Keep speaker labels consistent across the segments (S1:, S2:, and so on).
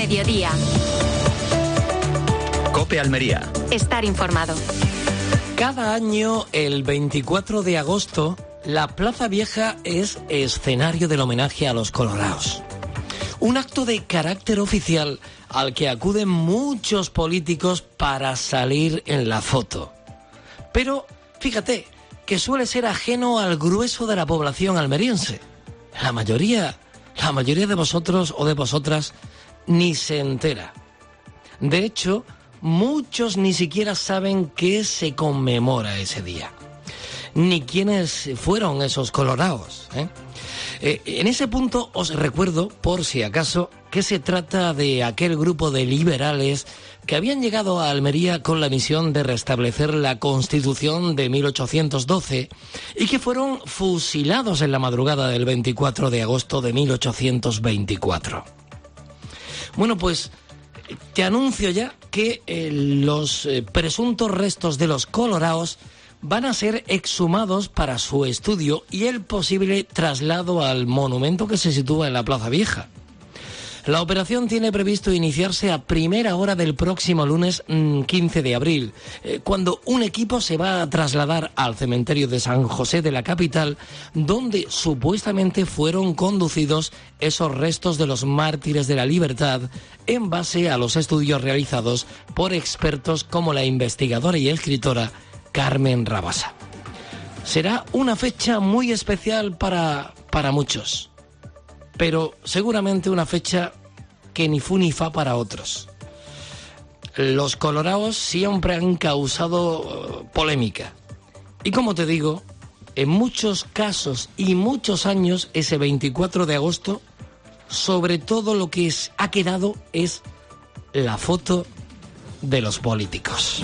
S1: Mediodía.
S2: COPE Almería.
S1: Estar informado.
S3: Cada año, el 24 de agosto, la Plaza Vieja es escenario del homenaje a los colorados. Un acto de carácter oficial al que acuden muchos políticos para salir en la foto. Pero, fíjate, que suele ser ajeno al grueso de la población almeriense. La mayoría de vosotros o de vosotras ni se entera. De hecho, muchos ni siquiera saben qué se conmemora ese día, ni quiénes fueron esos colorados, En ese punto os recuerdo, por si acaso, que se trata de aquel grupo de liberales que habían llegado a Almería con la misión de restablecer la Constitución de 1812 y que fueron fusilados en la madrugada del 24 de agosto de 1824. Bueno, pues te anuncio ya que los presuntos restos de los colorados van a ser exhumados para su estudio y el posible traslado al monumento que se sitúa en la Plaza Vieja. La operación tiene previsto iniciarse a primera hora del próximo lunes 15 de abril, cuando un equipo se va a trasladar al cementerio de San José de la capital, donde supuestamente fueron conducidos esos restos de los mártires de la libertad, en base a los estudios realizados por expertos como la investigadora y escritora Carmen Rabasa. Será una fecha muy especial para muchos, pero seguramente una fecha que ni fu ni fa para otros. Los colorados siempre han causado polémica. Y como te digo, en muchos casos y muchos años, ese 24 de agosto, sobre todo lo que ha quedado es la foto de los políticos.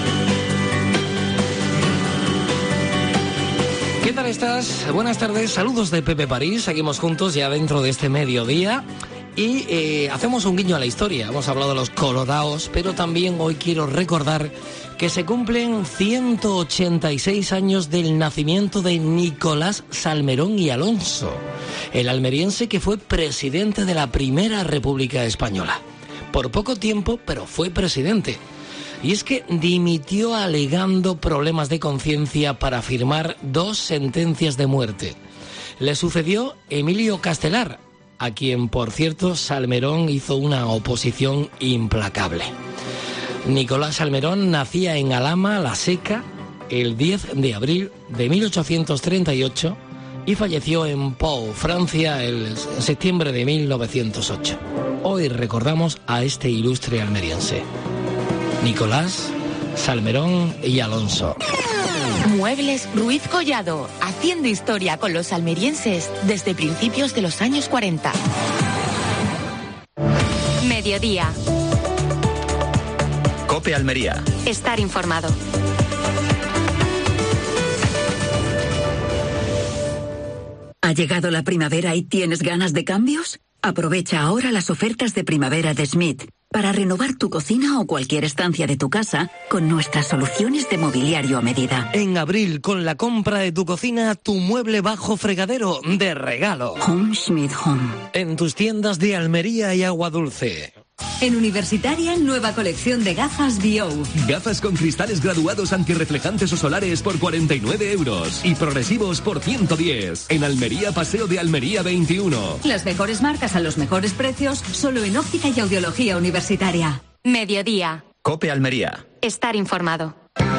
S3: ¿Qué tal estás? Buenas tardes, saludos de Pepe París. Seguimos juntos ya dentro de este mediodía y hacemos un guiño a la historia. Hemos hablado de los colorados, pero también hoy quiero recordar que se cumplen 186 años del nacimiento de Nicolás Salmerón y Alonso, el almeriense que fue presidente de la Primera República Española. Por poco tiempo, pero fue presidente. Y es que dimitió alegando problemas de conciencia para firmar 2 sentencias de muerte. Le sucedió Emilio Castelar, a quien, por cierto, Salmerón hizo una oposición implacable. Nicolás Salmerón nacía en Alhama la Seca el 10 de abril de 1838 y falleció en Pau, Francia, en septiembre de 1908. Hoy recordamos a este ilustre almeriense. Nicolás, Salmerón y Alonso.
S1: Muebles Ruiz Collado, haciendo historia con los almerienses desde principios de los años 40. Mediodía.
S2: COPE Almería.
S1: Estar informado.
S4: ¿Ha llegado la primavera y tienes ganas de cambios? Aprovecha ahora las ofertas de primavera de Smith para renovar tu cocina o cualquier estancia de tu casa con nuestras soluciones de mobiliario a medida.
S3: En abril, con la compra de tu cocina, tu mueble bajo fregadero de regalo.
S4: Home Schmidt Home.
S3: En tus tiendas de Almería y Agua Dulce.
S5: En Universitaria, nueva colección de gafas Bio.
S6: Gafas con cristales graduados antirreflejantes o solares por 49 euros y progresivos por 110. En Almería, Paseo de Almería 21.
S5: Las mejores marcas a los mejores precios, solo en óptica y audiología universitaria.
S1: Mediodía.
S2: COPE Almería.
S1: Estar informado.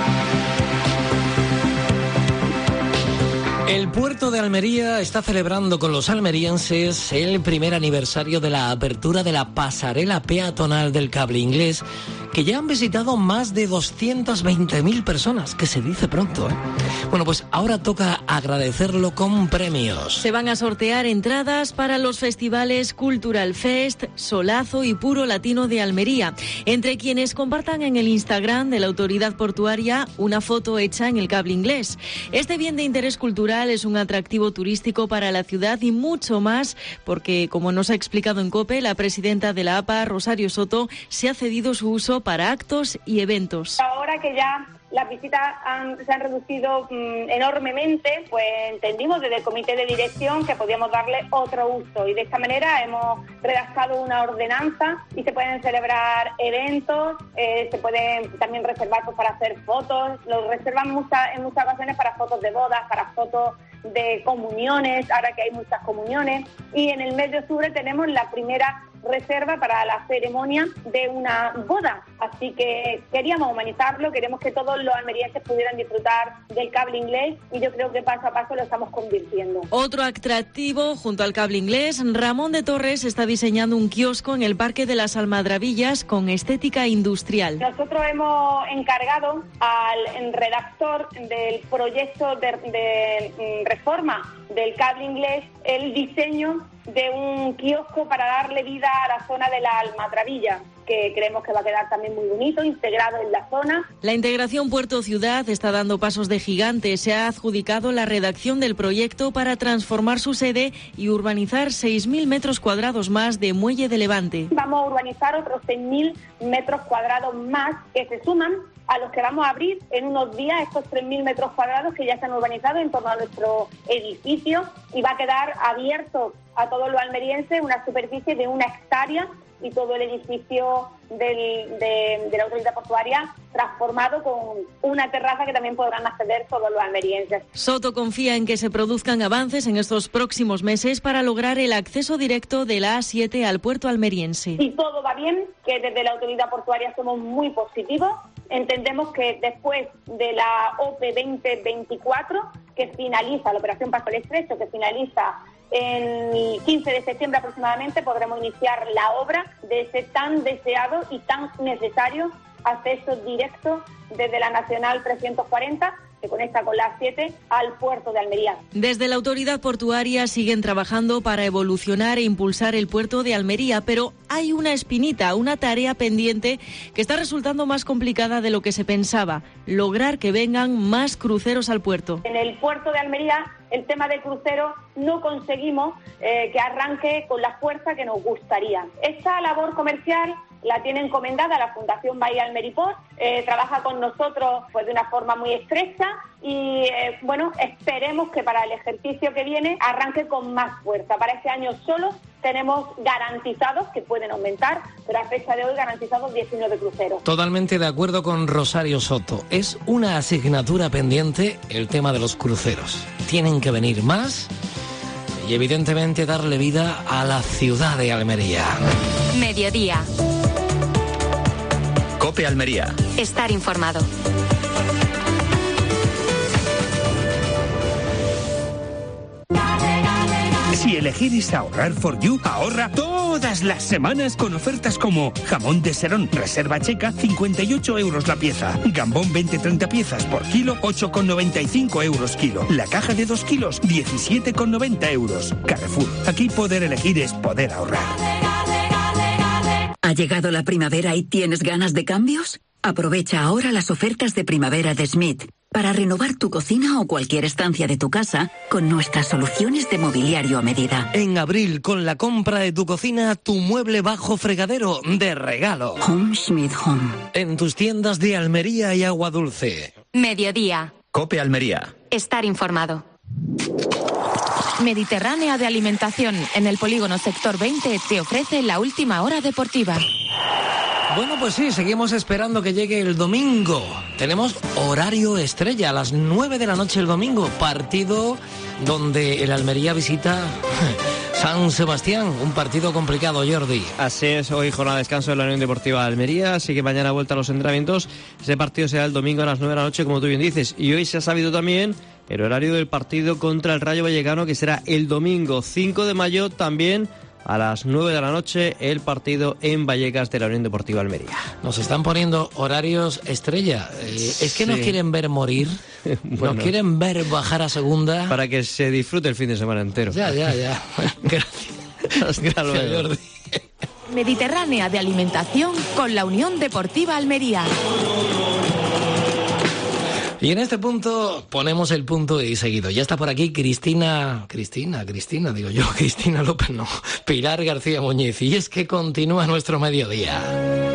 S3: El puerto de Almería está celebrando con los almerienses el primer aniversario de la apertura de la pasarela peatonal del Cable Inglés, que ya han visitado más de 220.000 personas, que se dice pronto, ¿eh? Bueno, pues ahora toca agradecerlo con premios.
S7: Se van a sortear entradas para los festivales Cultural Fest, Solazo y Puro Latino de Almería, entre quienes compartan en el Instagram de la autoridad portuaria una foto hecha en el Cable Inglés. Este bien de interés cultural es un atractivo turístico para la ciudad y mucho más, porque, como nos ha explicado en COPE, la presidenta de la APA, Rosario Soto, se ha cedido su uso para actos y eventos.
S8: Ahora que ya las visitas se han reducido enormemente, pues entendimos desde el comité de dirección que podíamos darle otro uso, y de esta manera hemos redactado una ordenanza y se pueden celebrar eventos, se pueden también reservar pues, para hacer fotos, lo reservan en muchas ocasiones para fotos de bodas, para fotos de comuniones, ahora que hay muchas comuniones, y en el mes de octubre tenemos la primera reserva para la ceremonia de una boda, así que queríamos humanizarlo, queremos que todos los almerienses pudieran disfrutar del cable inglés, y yo creo que paso a paso lo estamos convirtiendo.
S7: Otro atractivo junto al cable inglés, Ramón de Torres está diseñando un kiosco en el Parque de las Almadrabillas con estética industrial.
S8: Nosotros hemos encargado al redactor del proyecto de reforma del cable inglés el diseño de un kiosco para darle vida a la zona de la Almadravilla, que creemos que va a quedar también muy bonito, integrado en la zona.
S7: La integración puerto-ciudad está dando pasos de gigante. Se ha adjudicado la redacción del proyecto para transformar su sede y urbanizar 6.000 metros cuadrados más de muelle de Levante.
S8: Vamos a urbanizar otros 6.000 metros cuadrados más que se suman a los que vamos a abrir en unos días, estos 3.000 metros cuadrados que ya están urbanizados en torno a nuestro edificio, y va a quedar abierto a todos los almerienses una superficie de 1 hectárea y todo el edificio de la autoridad portuaria transformado con una terraza que también podrán acceder todos los almerienses.
S7: Soto confía en que se produzcan avances en estos próximos meses para lograr el acceso directo de la A7 al puerto almeriense.
S8: Si todo va bien, que desde la autoridad portuaria somos muy positivos, entendemos que después de la OPE 2024, que finaliza, la operación Paso al Estrecho, que finaliza en el 15 de septiembre aproximadamente, podremos iniciar la obra de ese tan deseado y tan necesario acceso directo desde la Nacional 340, que conecta con la A7 al puerto de Almería.
S7: Desde la autoridad portuaria siguen trabajando para evolucionar e impulsar el puerto de Almería, pero hay una espinita, una tarea pendiente que está resultando más complicada de lo que se pensaba: lograr que vengan más cruceros al puerto.
S8: En el puerto de Almería, el tema de cruceros no conseguimos que arranque con la fuerza que nos gustaría. Esta labor comercial la tiene encomendada la Fundación Bahía Almeriport, trabaja con nosotros pues de una forma muy estrecha y esperemos que para el ejercicio que viene arranque con más fuerza. Para este año solo tenemos garantizados, que pueden aumentar, pero a fecha de hoy garantizados 19 cruceros.
S3: Totalmente de acuerdo con Rosario Soto. Es una asignatura pendiente el tema de los cruceros. Tienen que venir más y evidentemente darle vida a la ciudad de Almería.
S1: Mediodía.
S2: COPE Almería.
S1: Estar informado.
S9: Si elegir es ahorrar for you, ahorra todas las semanas con ofertas como jamón de Serón, reserva checa, 58 euros la pieza. Gambón 20-30 piezas por kilo, 8,95 euros kilo. La caja de 2 kilos, 17,90 euros. Carrefour, aquí poder elegir es poder ahorrar.
S4: ¿Ha llegado la primavera y tienes ganas de cambios? Aprovecha ahora las ofertas de primavera de Smith para renovar tu cocina o cualquier estancia de tu casa con nuestras soluciones de mobiliario a medida.
S3: En abril, con la compra de tu cocina, tu mueble bajo fregadero de regalo.
S4: Home Schmidt Home.
S3: En tus tiendas de Almería y Agua Dulce.
S1: Mediodía.
S2: COPE Almería.
S1: Estar informado. Mediterránea de Alimentación, en el polígono Sector 20, te ofrece la última hora deportiva.
S3: Bueno, pues sí, seguimos esperando que llegue el domingo. Tenemos horario estrella a las 9 de la noche el domingo. Partido donde el Almería visita San Sebastián. Un partido complicado, Jordi.
S10: Así es, hoy jornada de descanso de la Unión Deportiva de Almería. Así que mañana vuelta a los entrenamientos. Ese partido será el domingo a las 9 de la noche, como tú bien dices. Y hoy se ha sabido también el horario del partido contra el Rayo Vallecano, que será el domingo 5 de mayo también a las 9 de la noche, el partido en Vallecas de la Unión Deportiva Almería.
S3: Nos están poniendo horarios estrella. Es que nos quieren ver morir, bueno, nos quieren ver bajar a segunda.
S10: Para que se disfrute el fin de semana entero.
S3: Ya. Gracias. Gracias, Jordi.
S1: Mediterránea de Alimentación con la Unión Deportiva Almería.
S3: Y en este punto ponemos el punto y seguido. Ya está por aquí Cristina López, no, Pilar García Muñiz. Y es que continúa nuestro mediodía.